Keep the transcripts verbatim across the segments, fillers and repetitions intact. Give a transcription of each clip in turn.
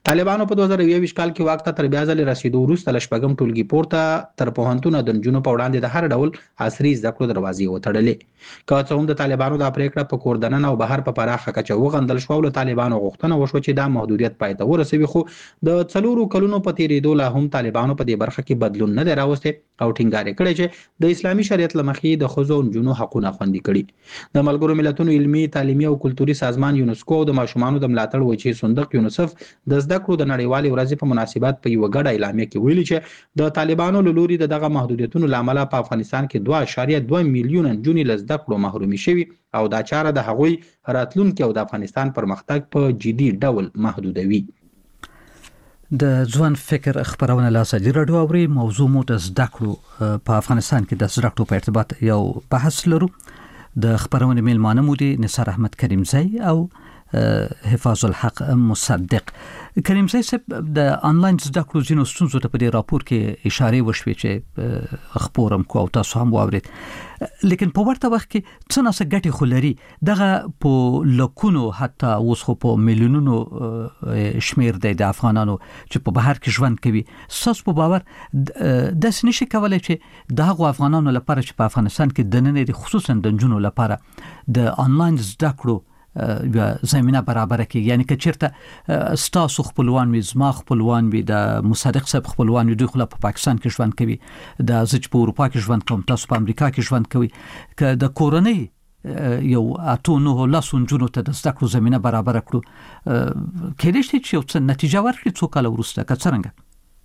طالبانو په دوه زره یوویشت کال کې واک ته تر بیا ځلې رسیدو وروسته له شپږم ټولګي پورته تر پوهنتونه د نجونو په وړاندې د هر ډول عصري زده کړو دروازې وتړلې. که څه هم د طالبانو دا پریکړه په کور دننه او بهر په پراخه کچه وغندل شوه او له طالبانو غوښتنه وشوه چې دا محدودیت پای ته ورسوي، خو د څلورو کلونو په تیریدو لا هم طالبانو په دې برخه کې بدلون نه دی راوستی او ټینګار یې کړی چې د اسلامي شریعت له مخې د ښځو او نجونو حقونه خوندي کړي. د ملګرو ملتونو علمي، تعلیمي او کلتوري سازمان یونسکو او د ماشومانو د ملاتړ وجهې صندوق یونیسف د زده کړو د نړیوالې ورځې په مناسبت په یوه ګډه اعلامیه کې ویلي چې د طالبانو له لوري د دغه محدودیتونو له امله په افغانستان کې دوه اعشاریه دوه میلیونه نجونې له زده کړو محرومې شوي او دا چاره د هغوی راتلونکي او د افغانستان پرمختګ په جدي ډول محدودوي. د ځوان فکر خبرونه له ازادي راډیو اوري. موضوع مو د زده کړو په افغانستان کې د زده کړو په ارتباط یو بحث لرو. د خبرونه میلمانه مو دي نثار احمد کریمزی او حفاظ الحق مصدق. کریمزی صاحب د آنلاین زده کړو ځینو ستونزو ته په دې راپور کې اشاره وشوې چې خبرم کو او تاسو هم واورید، لیکن په ورته وخت کې څه ناڅه ګټې خو لري. دغه په لکونو حتی اوس خو په میلیونونو شمیر دی د افغانانو چې په بهر کې ژوند کوي. ستاسو په باور داسې نشي کولی چې د هغو افغانانو لپاره چې په افغانستان کې دننه دي، خصوصا د نجونو لپاره د آنلاین زده کړو یا زمينه برابر کې، یعنی که چیرته ستاسو خپلوان وي، زما خپلوان وي، د مصدق صاحب خپلوان وي، دوی خو په پاکستان کې ژوند کوي، د زج په اروپا کې ژوند کوم، تاسو په امریکا کې ژوند کوي، که د کورنۍ یو اته نه لاسو نجونو ته د زده کړو زمينه برابر کړو، کېدای شي چې یو څه نتیجه ورکړي څو کاله وروسته. که څرنګه؟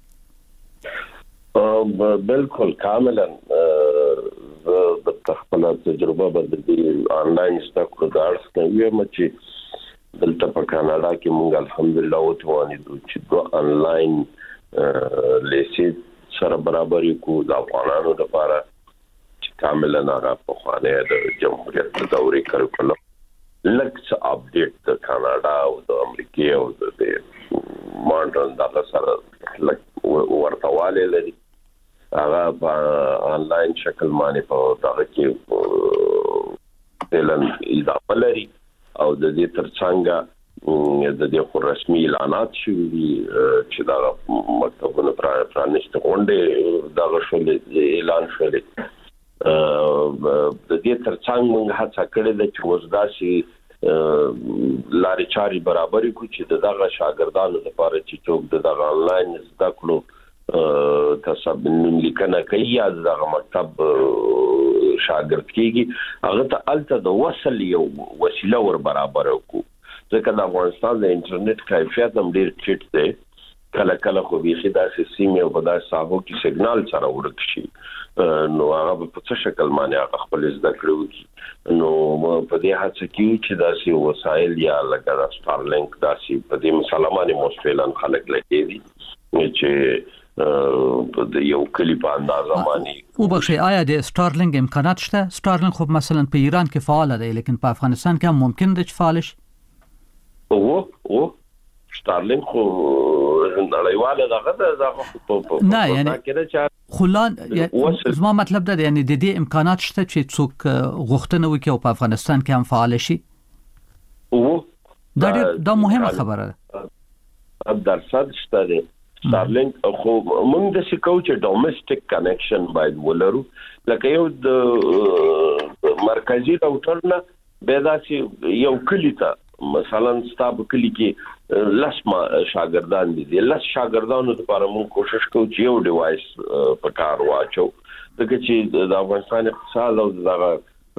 بالکل کاملا د خپل تجربه باندې آنلاین زده کړو د اړخ نه ویم چې دلته په کاناډا کې موږ الحمدلله وتوانیدو چې دوه آنلاین لیسې سره برابر کو د افغانانو لپاره چې کاملا هغه په خوانه د جمهوریت د دورې کریکولم لکه اپډیټ د کاناډا او د امریکا او د مونټرن دغه سره ورتواله لري. هغه په آنلاین شکل باندې په دغه کې اعلان اضافه لري او د دې ترڅنګ د دې خو رسمي اعلانات شوي چې دا مکتبونه پرانیسته غونډې دغه شول اعلان شول. د دې ترڅنګ موږ هڅه کړې ده چې وزداسي لارې چارې برابرې کو چې دغه شاګردانو لپاره چې څوک دغه آنلاین زده کړو تصب لیکنه کوي یا دغه مکتب شاګرد کیږي هغه ته الته د وصل یو وسیله ور برابر کو، ځکه د افغانستان د انټرنیټ کیفیت هم ډیر ټیټ دی. کله کله خو بيخي داسې سیمه او داسې ساحو کې سیګنال سره ورک شي، نو هغه په څه شکل باندې هغه خپل زده کړو. نو په دې هڅه کې چې داسې وسایل یا لکه د سټارلینک داسې په دې مسلمانې مستفیدان خلک لګي چې د یو کلی په اندازه باندې. او بخشي آیا د سټارلینک امکانات شته؟ سټارلینک خو مثلا په ایران کې فعال دی، لیکن په افغانستان کې هم ممکن دی چې فعال شي. او او سټارلینک خو نړیواله دغه دغه نه یعنی خلان زما مطلب ده یعنی د دې امکانات شته چې څوک غوښتنه وکړي او په افغانستان کې هم فعال شي. او دا دا مهمه خبره ده. در صد شته دی سټارلینک خو موږ د سکو چې ډومېسټک کنیکشن باید ولرو، لکه یو د مرکزی راوټر نه به داسې یو کلی ته مثلا ستاب کلی کې لسما شاګردان دي، لس شاګردانو لپاره موږ کوشش کوو چې یو ډیوایس په کار واچو، ځکه چې د افغانستان اقتصاد او دغه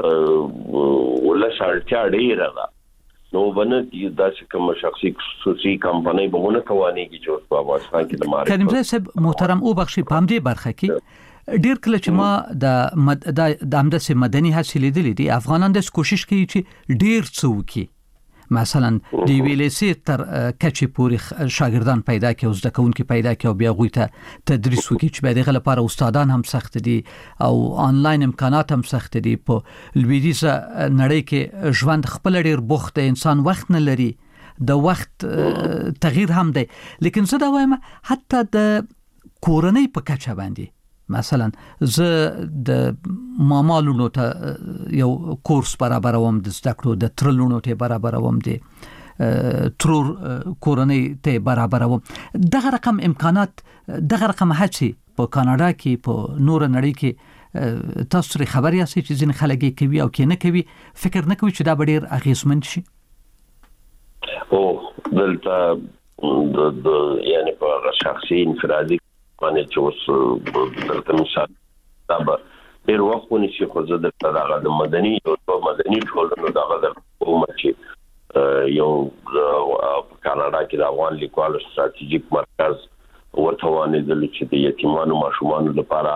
ولس اړتیا ډیره ده. نو باندې چې داسې کوم شخصي خصوصي کمپنۍ بهونه تواني چې په افغانستان کې د مارکیټ کریمزی صاحب محترم او بخشي په همدې برخه کې ډیر کله چې ما د د همداسې مدني هڅې لیدلې دي، افغانان د کوشش کوي چې ډیر څه وکړي، مثلا د ویلسي تر کچې پورې شاګردان پیدا کړي او زده کوونکي پیدا کړي او بیا غوي ته تدریس وکړي چې به دغه لپاره استادان هم سخت دي او آنلاین امکانات هم سخت دي. په لویدیزه نړۍ کې ژوند خپل ډیر بوخت انسان وخت نه لري، د وخت تغییر هم دی. لیکن زه دا وایم حتی د کورنۍ په کچه باندې مثلا زه د مامالونو ته یو کورس برابروم، د زده کړو د ترلونو ته برابروم، د ترور کورنۍ ته برابرو. دغه رقم امکانات دغه رقم هڅې په کاناډا کې په نور نړۍ کې تاسو لري خبر یاست چې ځین خلک کوي او کې نه کوي فکر نه کوي چې دا ډېر اغیزمن شي؟ او دلته د د یعنی په شخصي انفرادي باندې چې اوس دلته مثال دا به ډېر وخت ونیسي خو زه دلته دغه د مدني او مدني ټولنو دغه د حکومت چې یو کاناډا کې د افغان لیکوالو ستراتیژیک مرکز ورته وانېدل چې د یتیمانو ماشومانو لپاره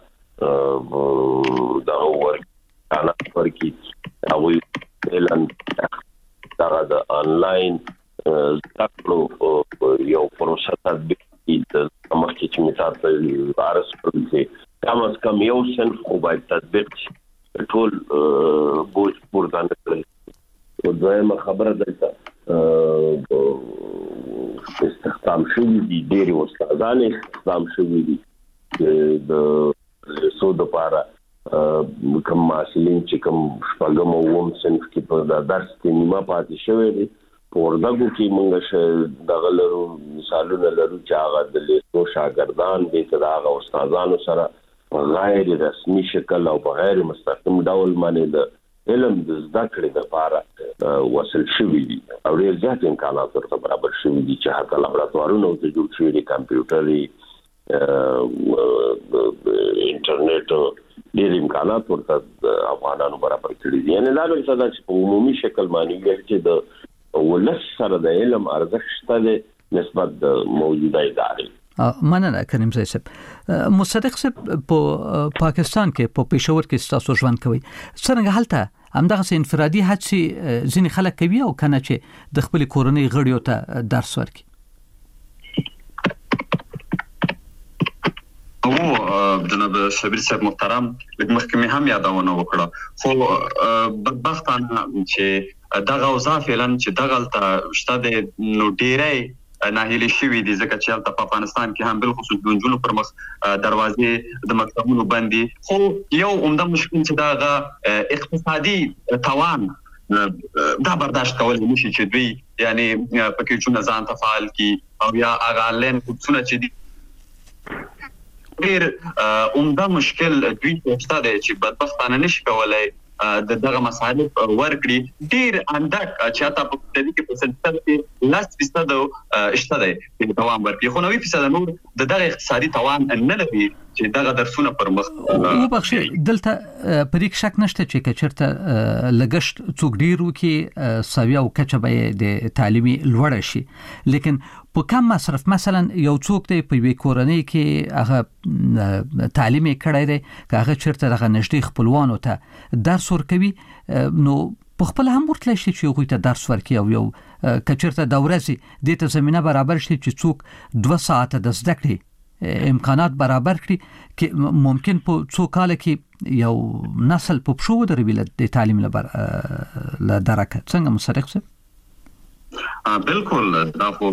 هلته دغه ورکړه ورکړي هغوی اعلان دغه د آنلاین زده کړو یو پروسه تطبیق کړي د مخکې چې مثال ته عرض کړل چې کم از کم یو صنف خو باید تطبیق شي ټول بوج پورته کړل. او دویمه خبره دلته استخدام شوي دي ډېرې استادان استخدام شوي دي د لیسو دپاره کوم محصلین چې کوم شپږم او اووم صنف کې په درس کې نیمه پاتې شوی دي په وردګو کې موږ دغه لرو مثالونه لرو چې هغه د لیسو شاګردان دي که د هغه استادانو سره په غیر رسمي شکل او په غیر مستقیم ډول باندې د علم د زده کړې لپاره وصل شوي دي او ډېر زیات امکانات ورته برابر شوي دي چې حتی لابراتوارونه ورته جوړ شوي دي کمپیوټري انټرنیټ ډېر امکانات ورته افغانانو برابر کړي دي. یعنې دا دلته دا چې په عمومي شکل باندې چې د ولس سره د علم ارزښت شته دی نسبت د موجوده ادارې. مننه کریم زئی صاحب. مصدق صاحب په پاکستان کې په پېښور کې تاسو ژوند کوي څنګه هلته همدغه انفرادي هڅې ځینې خلک کوي او کنه چې د خپل کورنۍ غړیو ته درس ورکړي؟ او جناب شبیر صاحب محترم لږ مخکې هم یادونه وکړه خو بدبختانه چې دغه اوضاع فعلا چې دغه شته د نو ډیری ناهیلي شوي دي ځکه چې هلته په افغانستان کې هم بالخصوص د نجونو پر مخ دروازې د مکتبونو بندي خو یو عمده مشکل چې دغه اقتصادي توان دا برداشت کول نشي چې دوی یعنی پکې چونه ځان ته فعال کی او یا هغه آنلاین کورسونه چې دي ډېر عمده مشکل دوی ته دی چې بدبختانه نشي کولای د دغه مصارف ورکړي ډیر اندک چې تاسو په دې کې په سلسله کې لاس فیصد شته دی دوام ورکړي خو نوي فیصد نور د دغه اقتصادي توان نه لري چې دغه درسونه پر مخ او بخښي دلته پرې شک نشته چې کچرته لګشت څوک ډیر وکي سویا او کچبه د تعلیمي لوړ شي لیکن په کم مصرف مثلا یو څوک دی په وی کورنۍ کې هغه تعلیم کړی دی که هغه چیرته دغه نږدې خپلوانو ته درس ورکوي نو په خپل هم ورتلی شي چې هغوی ته درس ورکړي او یو که چیرته د ورځې دې ته زمینه برابر شي چې څوک دوه ساعته د زده کړې امکانات برابر کړي چې ممکن په څو کال کې یو نسل په پښو ودروي د تعلیم له درکه. څنګه مصدق صاحب؟ بالکل دا خو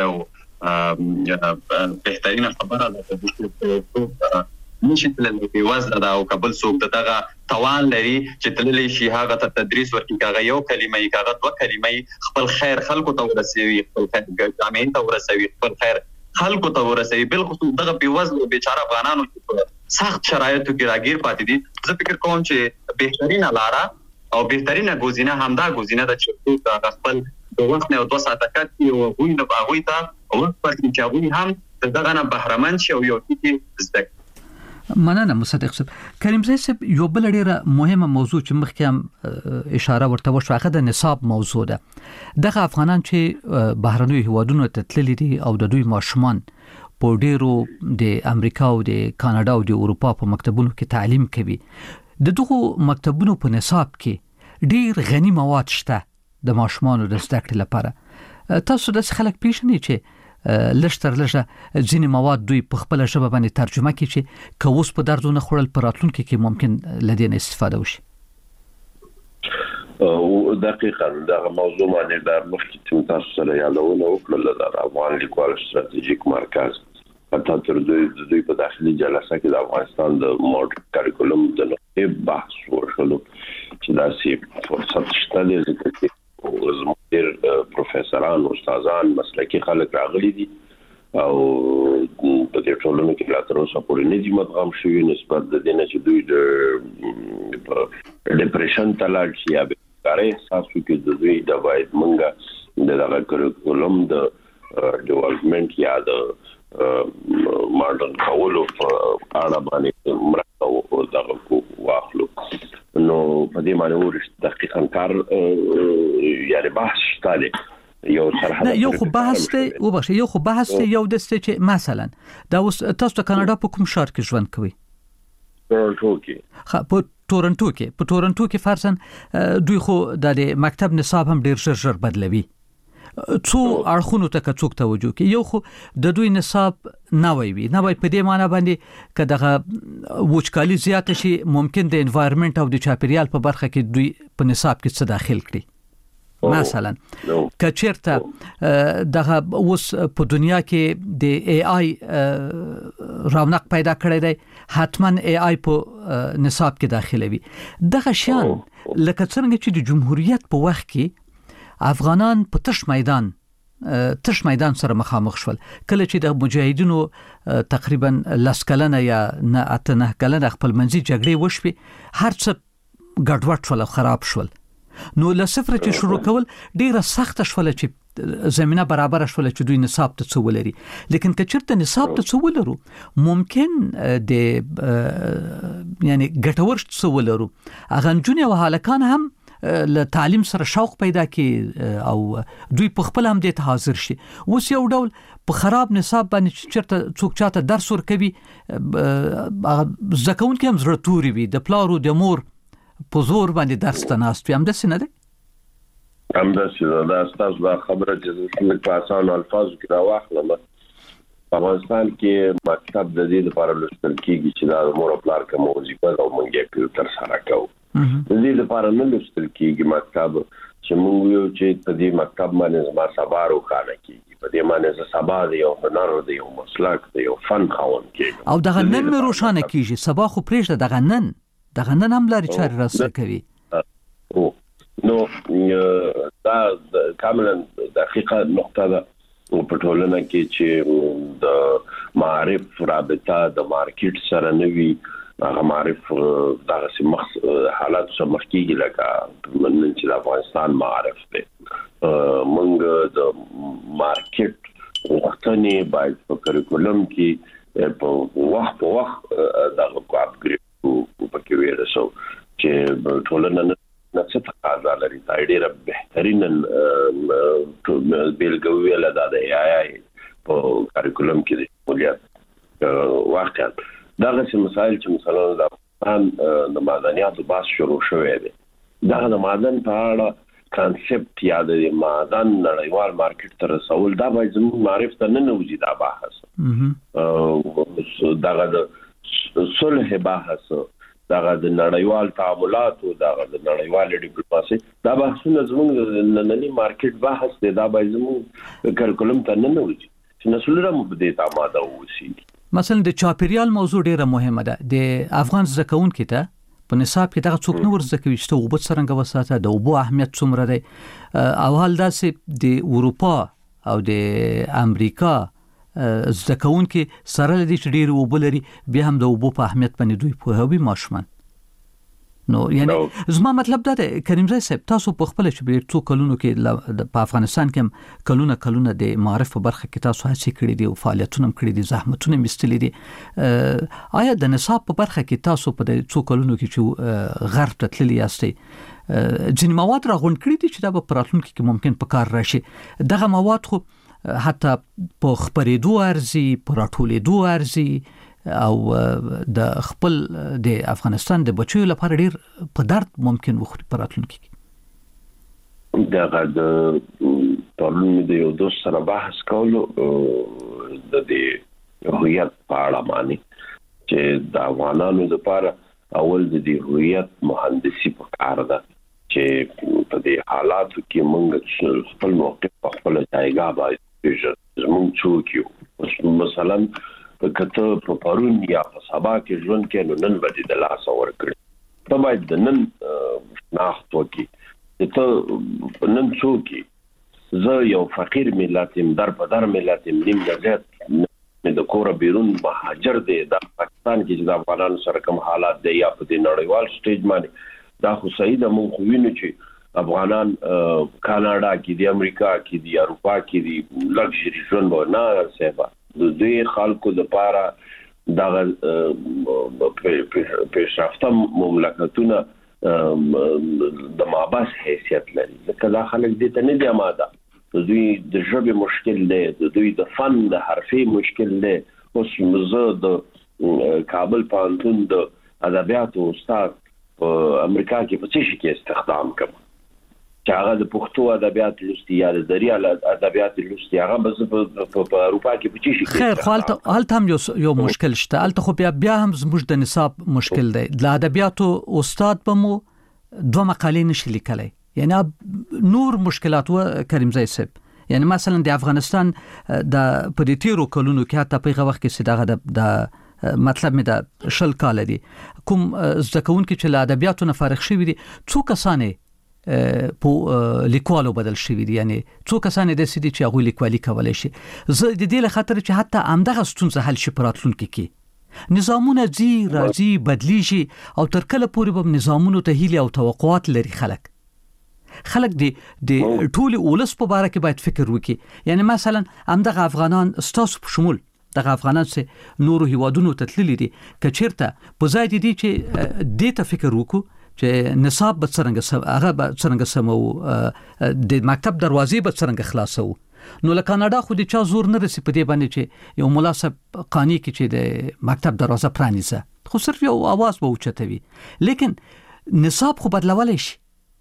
ډیره بهترینه خبره ده چې نشي تللی په وزن دا او قبل څوک دغه توان لري چې تللی شي هغه ته تدریس ورکړي کاغه یو کلمه یې کاغه دوه کلمې خپل خیر خلکو ته ورسوي خپل خیر جامعې ته ورسوي خپل خیر خلکو ته ورسوي بالخصوص دغه په وزن بیچاره افغانانو چې سخت شرایطو کې راګیر پاتې دي زه فکر کوم چې بهترینه لاره او بهترینه ګزینه همدا ګزینه ده چې څوک خپل د وخت نه دوه ساعته کټي او غوي نه هغوی ته وخت پاتې چې هغوی هم دغه نه بهرمن شي او یو کې زده. مننه مصدق صاحب. کریم زئی صاحب یو بل ډیره مهمه موضوع چې مخکې هم اشاره ورته وشوه هغه د نصاب موضوع ده. دغه افغانان چې بهرنیو هیوادونو ته تللي دي او د دوی ماشومان په ډیرو د امریکا او د کاناډا او د اروپا په مکتبونو کې تعلیم کوي د دغو مکتبونو په نصاب کې ډیر غني مواد شته د ماشومانو د زده کړې لپاره. تاسو د خلک پیژنئ چې لشتر لږه ځینې مواد دوی په خپل ژبه باندې ترجمه کړي چې که اوس په دردونه خوړل په راتلونکي کې ممکن له دې نه استفاده وشي؟ دقیقاً دغه موضوع باندې د مخکې چې تاسو سره یادونه وکړله د افغان لیکوالو ستراتیژیک مرکز حتی تر دوی د دوی په داخلي جلسه کې د افغانستان د موډرن کریکولم د نقطې بحث وشولو چې داسې فرصت شته دی ځکه چې زموږ ډېر پروفیسوران استادان مسلکي خلک راغلي دي او په دې ټولنه کې لا تر اوسه پورې نه دي مدغم شوي نسبت د دې نه چې دوی د ډیپریشن ته لاړ شي یا بیکارۍ احساس وکړي د دوی د باید مونږه د دغه کریکولم د ډیولپمنټ یا د ماډرن کولو په اړه باندې مرسته او دغه واخلو نو په دې باندې ورشت دقیقاً کار یعنی بحث شته یو سرحد یو خو بحث دی وبخښه یو خو بحث دی یو دسته چې مثلا دا اوس تاسو د کاناډا په کوم ښار کې ژوند کوئ؟ ټورنټو کې. ها په ټورنټو کې په ټورنټو کې فرضاً دوی خو د مکتب نصاب هم ډیر ژر ژر بدلوي. څو اړخونو ته څوک توجه کوي. یو خو د دوی نصاب نوی وي نوی په دې معنی باندې ک دغه وچکالي زیات شي ممکن د انوایرنمنت او د چاپیریال په برخه کې دوی په نصاب کې څه داخل کړي. مثلا کچرته دغه اوس په دنیا کې د ای آی رونق پیدا کړی دی حتما ای آی په نصاب کې داخلوي. دغه شان لکه څنګه چې د جمهوریت په وخت کې افغانان په تش میدان تش میدان سره مخامخ شول کله چې د مجاهدینو تقریبا لس کلنه یا نه اته کلنه خپل منځي جګړې وشوي هر څه ګډوډ شول او خراب شول. نو له صفر چې شروع کول ډیره سخت شول چې زمينه برابر شول چې دوی نصاب ته څو ولري. لیکن کچرته نصاب ته څو ولرو ممکن د یعنی ګټور څو ولرو اغنجونی او هلکان هم له تعلیم سره شوق پیدا کی او دوی په خپل هم د حاضر شي. اوس یو ډول په خراب نصاب باندې چرته څوک چاته درس ورکوي ځکهون کې هم زړه توري وي د پلارو د مور په زور باندې درس ته ناست وي. هم داسې نه دی؟ هم داسې نه ده. ستاسو دا خبره چې زه په اسانو الفاظو کې راواخلم په افغانستان کې مکتب د دې لپاره لوستل کېږي چې دا مور او پلار کوم وظیفه او موږ یې تر سره کوو. د دې لپاره نه لوستل کېږي مکتب چې موږ یو چې په دې مکتب باندې زما سبا روښانه کېږي په دې باندې زه سبا د یو هنر د یو مسلک د یو فن خاوند کېږم او دغه نن مې روښانه کېږي سبا خو پرېږده دغه نن دغه نن هم لارې چارې راسره کوي. نو دا کاملا دقیقه نقطه ده په ټولنه کې چې د معارف رابطه د مارکیټ سره نه وي هغه معارف دغه مخ حالات سره مخ کېږي لکه نن چې د افغانستان معارف دی موږ د مارکیټ وختنې باید په کریکولم کې په وخت په وخت دغه اپګریډ پکې ورسو چې ټولنه نه څه تقاضا لري دا ډیره بهترین بیلګوي له د ای آی په کریکولم کې د شمولیت واقعا دغه مسایل چې مثلا د افغان د معدنیاتو بحث شروع شوی دی دغه د معدن په اړه کانسپټ یا د معدن نړیوال مارکیټ ته رسول دا باید زموږ معرف ته نه نوځي دا بحث دغه د صلح بحث دغه د نړیوال تعاملات او دغه د نړیوال ډیپلوماسي دا بحثونه زموږ د نننی مارکیټ بحث دی دا باید زموږ کریکولم ته نه نوځي چې نسلونه مو په دې تاماده وسی. مثلا د چاپیریال موضوع ډیره مهمه ده. د افغان زکون کې ته په نصاب کې دغه څوک نو ورزکوي چې وبد څنګه وساته د وبو اهمیت څومره دی او حال داسې د اروپا او د امریکا زکون کې سره لدی چې ډیر وبلري بیا هم د وبو په اهمیت باندې دوی په هوی ماشومان. نو یعنی زما مطلب دا دی کریم زای صاحب تاسو په خپل چې ډیر څو کلونو کې په افغانستان کې کلونه کلونه د معرف په برخه کې تاسو هڅه کړې دي او فعالیتونه کړې دي زحمتونه مستلې دي آیا د نصاب په برخه کې تاسو په څو کلونو کې چې غرب ته تللی یاستئ ځینې مواد راغونډ کړي دي چې دا په راتلونکي کې ممکن په کار راشي دغه مواد خو حتی په خبرېدو ارزي په راټولېدو ارزي او د خپل د افغانستان د بچو لپاره ډیر په درد ممکن وخوري په راتلونکي کې. دغه د پرلون د یو دوست سره بحث کولو د دې هویت په اړه باندې چې د افغانانو لپاره اول د دې هویت مهندسي په کار ده چې په دې حالاتو کې موږ خپل موقف په خپل ځایګاه باندې زموږ څوک یو مثلا کته په پرون یا په سبا کې ژوند کې نو نن باندې د لاس اور کړی ته باید د نن ناخت وکي ته نن څوک زه یو فقیر ملت يم، در په در ملت يم، نیم زیات د کور بیرون مهاجر دي د پاکستان کې چې د افغانانو سره کوم حالات دي یا په نړیوال سټیج باندې دا خو صحیح ده. مونږ خو وینو چې افغانان کاناډا کې دي، امریکا کې دي، اروپا کې دي، لګژري ژوند نه سیبا د دې خلکو لپاره دا پیشرفته مملکتونه د مابس حیثیت لري. ځکه دا خلک دې ته نه دي آماده. د دوی د ژبې مشکل دی، د دوی د فن د حرفي مشکل دی. اوس زه د کابل پوهنتون د ادبیاتو استاد په امریکا کې په څه شي کې استخدام کوم چې هغه د پښتو ادبیات لوستي یا د دري ادبیات لوستي، هغه بس په اروپا کې په څه شي کې خیر. خو هلته هلته هم یو یو مشکل شته. هلته خو بیا بیا هم زموږ د نصاب مشکل دی. د ادبیاتو استاد به مو دوه مقالې نشي لیکلی، یعنی نور مشکلات و کریم زای صاحب. یعنی مثلا د افغانستان د په دې تیرو کلونو کې حتی په هغه وخت کې چې د مطلب مې د شل کال دي کوم زده کوونکي چې له ادبیاتو نه فارغ شوي دي څو کسانې په لیکوالو بدل شوي دي، یعنی څو کسانې د سړي چې هغه لیکوالي کولای شي. زه د دې له خاطر چې حتی همدغه ستونزه حل شي پراتلونکو کې نظامونه زی راځي بدلیږي او تر کله پورې به نظامونو ته هیله او توقعات لري. خلک خلک دی د ټول اولس په اړه کې باید فکر وکړي. یعنی مثلا همدغه افغانان ستاسو په شمول دغه افغانان چې نورو هیوادونو ته تللي دي، کچیرته په ځای دي چې دې ته فکر وکړو چې نصاب به څنګه هغه به څنګه سمو، د مکتب دروازې به څنګه خلاصو. نو له کاناډا خو د چا زور نه رسي په دې باندې چې یو مناسب قانون کې چې د مکتب دروازه پرانیزه، خو صرف یو आवाज به اوچتوي. لیکن نصاب خو بدلولای شي.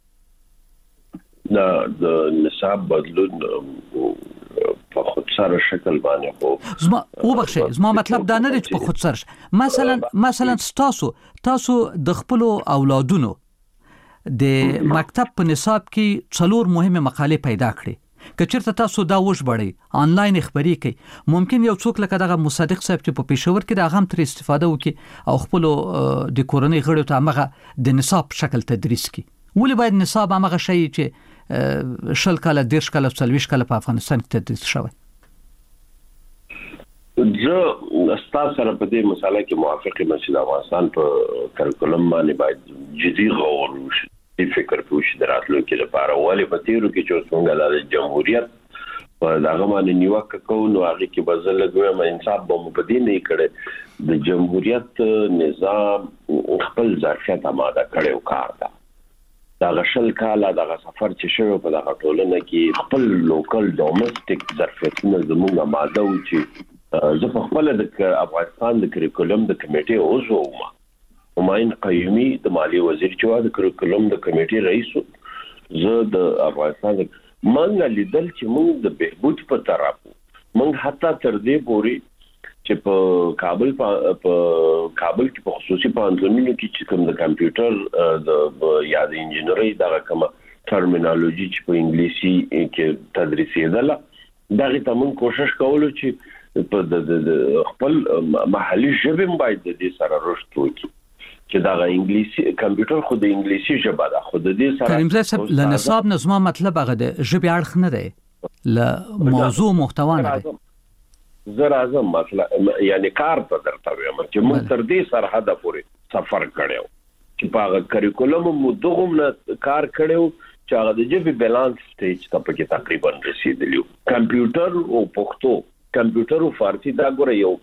دا د نصاب بدلون په خودسر شکل باندې خو زما وبخښه، زما مطلب دا نه دی چې په خودسر مثلا مثلا تاسو تاسو د خپل اولادونو د مکتب په نصاب کې څلور مهمه مقالې پیدا کړې، کچیرته تاسو دا وښبړی آنلاین خبري کوي، ممکن یو څوک لکه دغه مصدق صاحب چې په پېښور کې دا غم تر استفاده وکړي او خپل د کورنۍ غړو ته هغه د نصاب شکل تدریس کړي. ولې باید نصاب هغه شی چې شل کاله دیرش کاله څلويش کاله په افغانستان کې تدریس شوی؟ زه استاد سره په دې مسله کې موافق یم چې د افغانستان په کریکولم باندې باید جدي غور وشي، فکر وشي د راتلونکي لپاره. ولې په تیرو کې چې څنګه د جمهوریت په دغه باندې نیوکه کوو نو هغه کې به زه لګوم انصاف به مو په دې نه کړي. د جمهوریت نظام خپل ظرفیت آماده کړی کار ده. دا غشل کاله دغه سفر چې شوی په دغه ټولنه کې خپل لوکل ډومېسټک ظرفیتونه زموږ آماده و چې زه په خپل د افغانستان د کریکولم د کمیټې عضو وم. همایون قیومي د مالی وزیر چې د کریکولم د کمیټې رئیس و. زه د افغانستان منګ لیدل چې موږ د بهبود په طرف موږ حتی تر دې پوري چې په کابل په کابل کې په خصوصي پوهنتونونو کې چې کوم د کمپیوټر د یا د انجینری دغه کوم ټرمینالوژي چې په انګلیسي کې تدریسېدله، دغه ته موږ کوشش کولو چې په د خپل محلي ژبه باید د دې سره رشد وکړي چې دغه انګلیسي کمپیوټر خو د انګلیسي ژبه ده، خو د دې سره کریم زای صاحب له نصاب نظم مطلب هغه د ژبې اړخ نه دی، له موضوع محتوا نه دی. زه راځم مثلا یعنی کار ته درته وایم چې موږ تر دې سرحده پورې سفر کړو چې په کریکولم مو دغه نه کار کړو چې هغه د ژبې بیلانس سټیج ته پکې تقریبا رسیدلی. کمپیوټر او پښتو، کمپیوټر او فارسی دا ګوره یو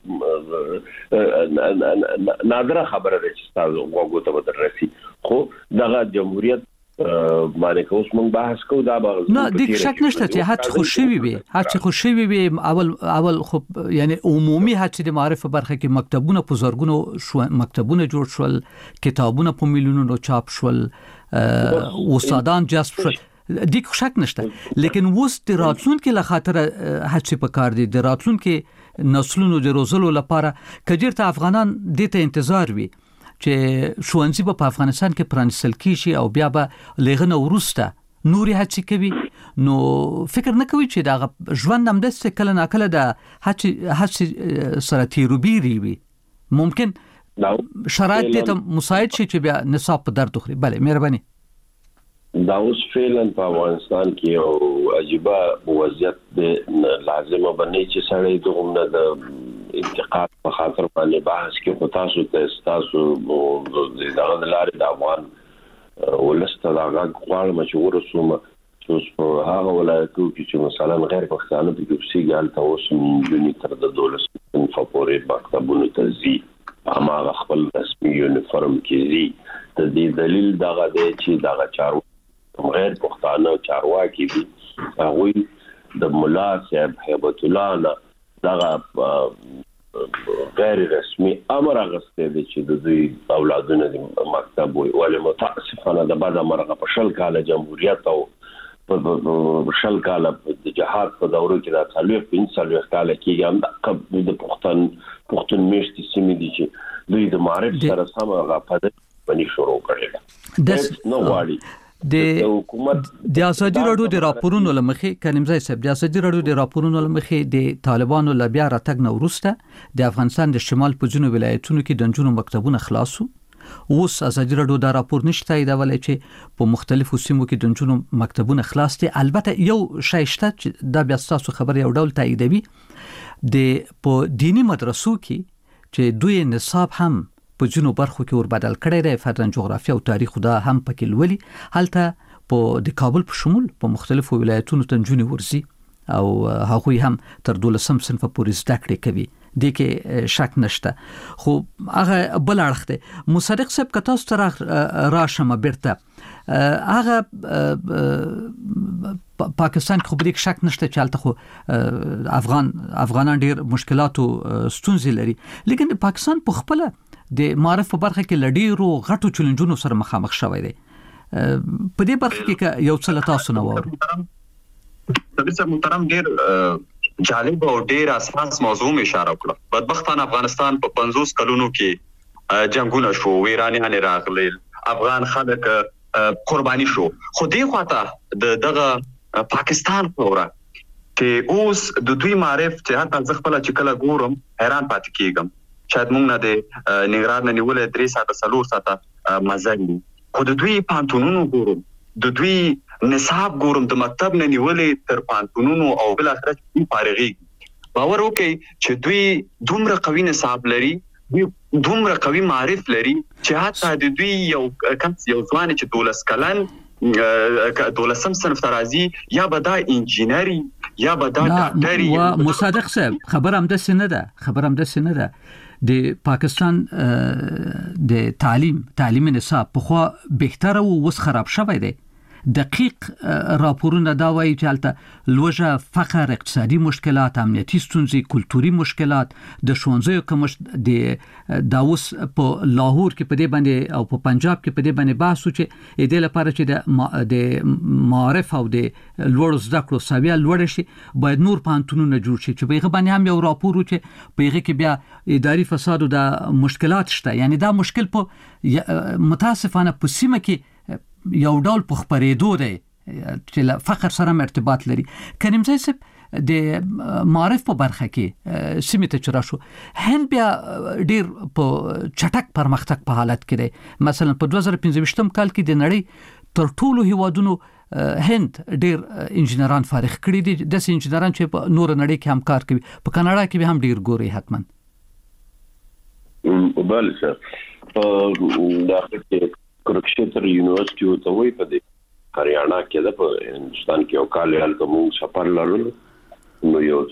نادره خبره ده چې تاسو وګورئ ته ودرسي، خو دغه جمهوریت باندې کوم موږ بحث کوو دا به نه د شک نشته چې هڅه خوشوي وي هڅه خوشوي وي اول اول خو یعنی عمومي هڅه د معرفت برخه کې مکتبونه په زرګونو شو، مکتبونه جوړ شول، کتابونه په میلیونونو چاپ شول، استادان جذب شول، د شک نشته. لیکن اوس د راتلونکو له خاطر هڅه پکار دي د راتلونکو نسلونو د روزلو لپاره کجیرته افغانان د ته انتظار وي چې شوانزي په افغانستان کې پرانستل کیږي او بیا به لغنه ورسته نوري هڅه کوي. نو فکر نه کوي چې دا ژوند هم د کله نه کله د هڅه هڅه سره تیروبيري وي، ممکن شرایط دې ته مساعد شي چې بیا نصاب په درد خوري. بله مهرباني. دا اوس فعلا په افغانستان کې یو عجیبه وضعیت د لازمه باندې چې سړی دغه د انتقاد په خاطر باندې بحث کې خو تاسو ته تاسو د دغه لارې د افغان ولسته دا غواړم چې ورسوم چې په هغه ولایتو کې چې مثلا غیر پښتانه په کې سیګ حالت اوس یونی تر د دولس په پورې مکتبونو ته ځي اما خپل رسمي یونیفورم کې ځي د دې دلیل دغه دی چې دغه چارو غیر پښتانه چارواکي دي هغه د مولا صاحب هیبت الله نه دغه غیر رسمي امر غسته دي چې د دوی اولادونه د مکتب وي ولې متاسفانه د بعد امرغه په شل کاله جمهوریت او په شل کاله د جهاد په دورو کې د څلور پنځه کاله کې هم د پښتون پښتون میشتي سیمې دي چې دوی د معرف سره سم غاپده باندې شروع کړل د نو واړي د حکومت د ازادي راډیو د راپورونو لمخې کلمزای صاحب د ازادي راډیو د راپورونو لمخې د طالبانو لبیا راتګ نو وروسته د افغانستان د شمال په جنوب ولایتونو کې د جنونو مکتبونه خلاصو اوس ازادي راډیو دا راپور نشته دا ولې چې په مختلفو سیمو کې د جنونو مکتبونه خلاص دي البته یو شای شته چې دا بیا تاسو خبر یو ډول تاییدوي د په دینی مدرسو کې چې دوی نصاب هم په جنوب برخو کې ور بدل کړی دی فرضاً جغرافیا او تاریخ دا هم پکې لولي هلته په د کابل په شمول په مختلفو ولایتونو ته جنونی ورسي او هغوی هم تر دولسم صنف پورې زده کړې کوي د کې شک نشته خو هغه بل اړخ دی مصدق صاحب کته ستره راشمه بیرته هغه پاکستان خو بریک شک نشته چې الته خو افغان افغانان ډیر مشکلات او ستونزې لري لیکن پاکستان په خپل د معرف په برخه کې لډیرو غټو چیلنجونو سره مخامخ شوی دی په دې برخه کې یو څه تاسو نه وورو تاسو محترم ډیر جالب او ډیر اساس موضوع اشاره وکړه بدبختانه افغانستان په پنځوس کلونو کې جنگونه شو ویرانیان راغلي افغان خلک قرباني شو خو دې خواته د دغه پاکستان پورا چې اوس د دوی معرف چې حتی ځ خپل چې کله ګورم حیران پاتې کیږم شاید موږ نه د نګران نه نیولې درې ساعته څلور ساعته مزل خو د دوی پانتونونو ګورم د دوی نصاب ګورم د مکتب نه نیولې تر پانتونونو او بل اخر چې فارغي باور وکي چې دوی دومره قوي نصاب لري دومره قوي معرف لري چې حتی د دوی یو کس یو ځوان چې دولس کلن دولسم صنف ترازی یا بدا انجینری یا بدا ډاکټري و مصدق صاحب خبر هم د سینه ده خبر هم د سینه ده د پاکستان د تعلیم تعلیم نصاب په خو بهتره او وس خراب شوی دی دقیق راپورونه دا وایي چې البته لوجه فقر اقتصادي مشکلات امنیتي ستونزې کلتوري مشکلات د ښوونځیو کمښت د داوس په لاهور کې په دې باندې او په پنجاب کې په دې باندې بحث وکړي د لپاره چې د معارف او د لوړ زده کړو سویه لوړ شي باید نور پانتونونه جوړ شي چې بیغه باندې هم یو راپور وکړي بیغه کې بیا اداري فساد او د مشکلات شته یعنی دا مشکل په متاسفانه په سیمه کې یو ډول په خبرېدو دی چې فقر سره ارتباط لري کریمزای صاحب د معرف په برخه کې سیمه ته چرآ شو هند بیا ډیر په چټک پرمختګ په حالت کې دی مثلا په دوه زره پنځه کال کې د نړۍ تر ټولو هیوادونو هند ډیر انجنیران فارغ کړي دي د انجنیران چې په نور نړۍ کې هم کار کوي په کاناډا کې به هم ډیر ګوري حتما بل څه په داخله کرکشتر یونیورسيټي او ته وي په دې هریانا کې د په هندستان کې او کال کوم سفر لرلو نو یو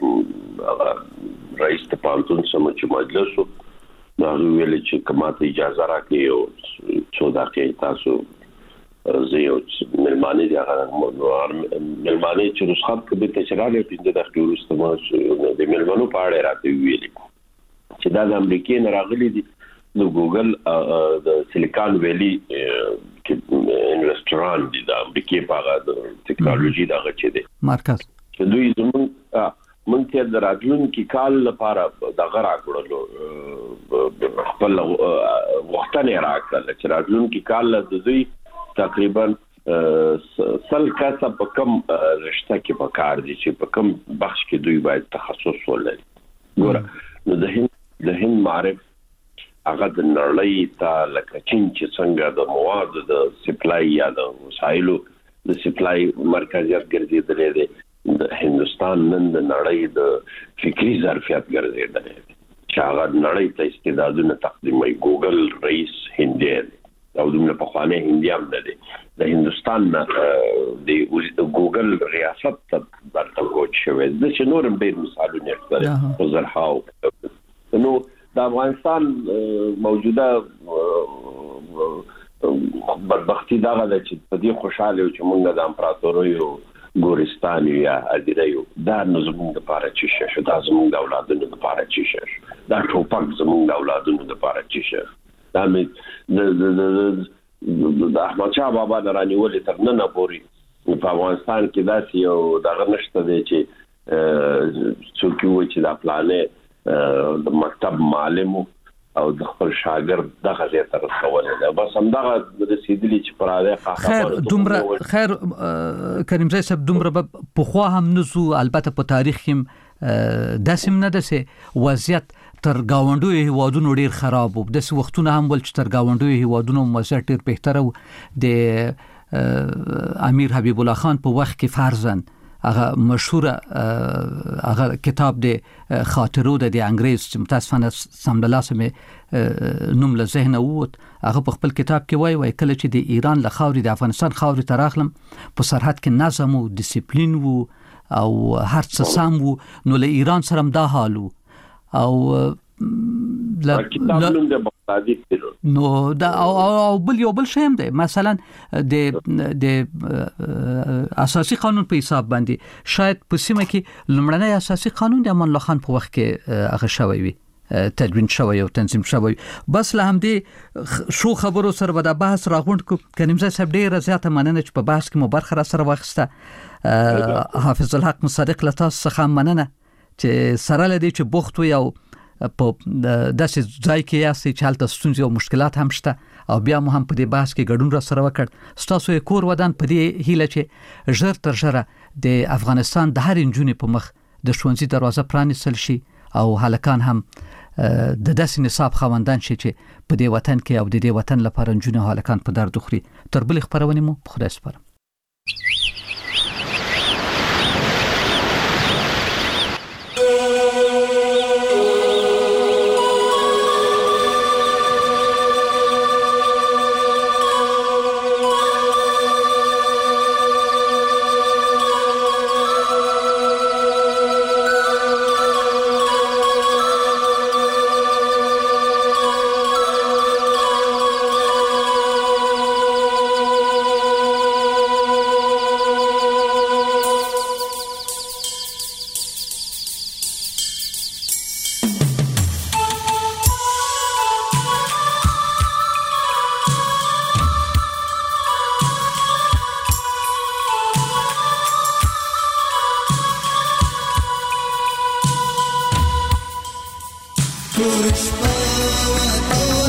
څه رئیس ته پانتون سم چې مجلسو دا ویل چې کماته اجازه راکړي او څو دقیقې تاسو زه یو ملمانه دي هغه ملمانه چې رسخت کې به تشراله پنځه دقیقې وروسته مو د ملمانو په اړه راته ویل چې دا د امریکای نه راغلي دي د ګوګل د سیلیکان ویلی کې انویسټران دي د امریکای په د ټیکنالوژي دغه چې دي مرکز چې دوی زموږ مونږ د راتلونکي کال لپاره دغه راکړلو خپل وختونه راکړل چې راتلونکي کال د دوی تقریبا سل کسه په کم رشته کې په کار دي چې په کم بخش کې دوی باید تخصص ولري ګوره نو د هند د هند معرف هغه د نړۍ ته لکه چین چې څنګه د موادو د سپلای یا د وسایلو د سپلای مرکزیت ګرځیدلی دی د هندستان نن د نړۍ د فکری ظرفیت ګرځیدلی دی چې هغه نړۍ ته استعدادونه تقدیموي. ګوګل رئیس هندي دی او دومره پخوانی هندي هم نه دی. د هندستان د ګوګل ریاست ته برته کوچ شوی د چې نورم ډیر مثالونه شته په زرهاو. نو د افغانستان موجوده بدبختی دا ده چې په دې خوشاله چې موږ د امپراتوریو ګورستان یا ادریو دا زموږ لپاره چې شې دا زموږ د اولادونو لپاره چې شې دا ټوپک زموږ د اولادونو لپاره چې شې دا مې د احمد شاه بابا د رانیولې تر نن پورې په افغانستان کې داسې یو دغه نشته دی چې څوک وایي چې دا پلانې د مکتب معلم او د خپل شاګرد دغه ځای ته رسولې ده. بس همدغه رسیدلی چې پر هغه خیر دومره خیر کریم زای صاحب دومره په خو هم نزو البته په تاریخ کې داسې نه ده وضعیت تر گاونډوي هیوادونو ډیر خراب وو. د وختونو هم ول چې تر گاونډوي هیوادونو وضعیت ډیر بهتره وو. د امیر حبیب الله خان په وخت کې فرزن هغه مشهور هغه کتاب د خاطرو د انګریز چې متاسفانه سمدلله سمې نوم له ذهن ووت. هغه په خپل کتاب کې وایي وایي کله چې د ایران له خاورې د افغانستان خاورې ته راغلم په سرحد کې نظم او ډیسپلین وو او هر څه سم وو. نو له ایران سره هم دا حال وو او لا نو دا او بل یو بل شیم دی مثلا د د اساسي قانون په حساب باندې شاید په سیمه کې لمړنی اساسي قانون د امان الله خان په وخت کې هغه شوی وي تدوین شوی او تنظیم شوی. بس له همدې شو خبرو سره به دا بحث راغونډ کو. کریم زای صاحب ډیره زیاته مننه چې په بحث کې مو برخه را سره واخیسته. حافظ الحق مصدق له تاسو څخه مننه چې سره لدی چې بوخت وي او په داسې ځای کې یاستئ چې هلته ستونزې او مشکلات هم شته او بیا مو هم په دې بحث کې ګډون را سره وکړ. ستاسو یې کور ودان په دې هیله چې ژر تر ژره د افغانستان د هر نجونې په مخ د ښوونځي دروازه پرانیستل شي او هلکان هم د داسې نصاب خاوندان شي چې په دې وطن کې او د دې وطن لپاره نجونې او هلکان په درد وخوري. تر بلې خپرونې مو په خدای سپارم. Push forward.